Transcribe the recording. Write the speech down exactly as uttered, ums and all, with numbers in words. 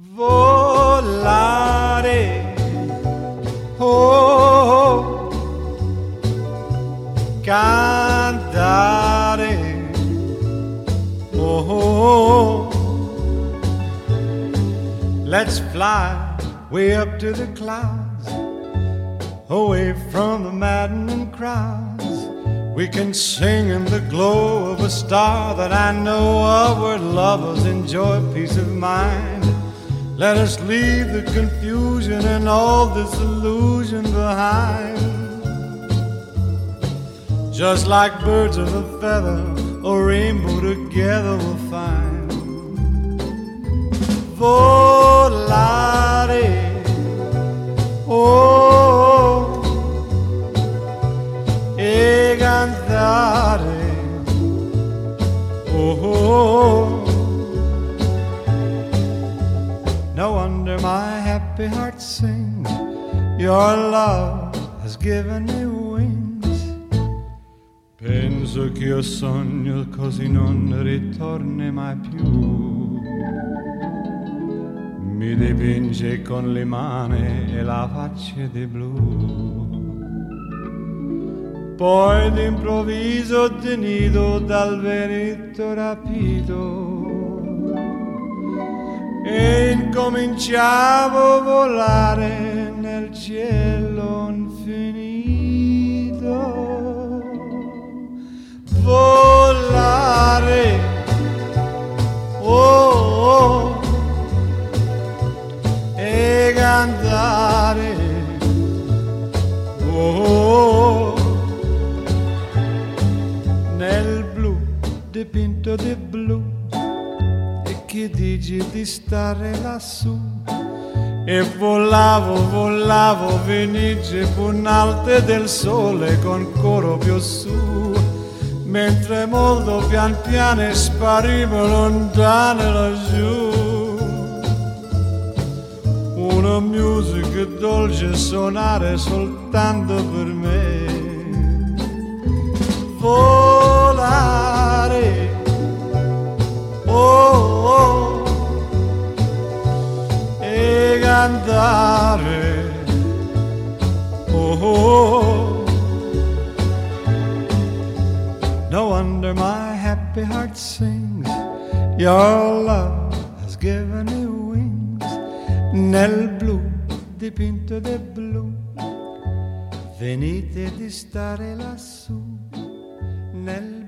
Volare, oh, cantare, oh, let's fly way up to the clouds, away from the maddening crowds. We can sing in the glow of a star that I know of, where lovers enjoy peace of mind. Let us leave the confusion and all this illusion behind. Just like birds of a feather, a rainbow together we'll find. Volare, oh, e cantare, oh. No wonder my happy heart sings. Your love has given me wings. Penso che io sogno così non ritorni mai più. Mi dipinge con le mani e la faccia di blu. Poi d'improvviso tenido dal vento rapito e incominciavo a volare nel cielo infinito. Volare, oh, oh, e cantare, oh, nel blu dipinto di blu. Che dici di stare lassù? E volavo, volavo, venice punalte del sole con coro più su, mentre molto pian piano sparivo lontano laggiù. Una musica dolce suonare soltanto per me. Volare, oh, oh, e cantare, oh, oh. No wonder my happy heart sings. Your love has given me wings. Nel blu dipinto di blu, venite di stare lassù nel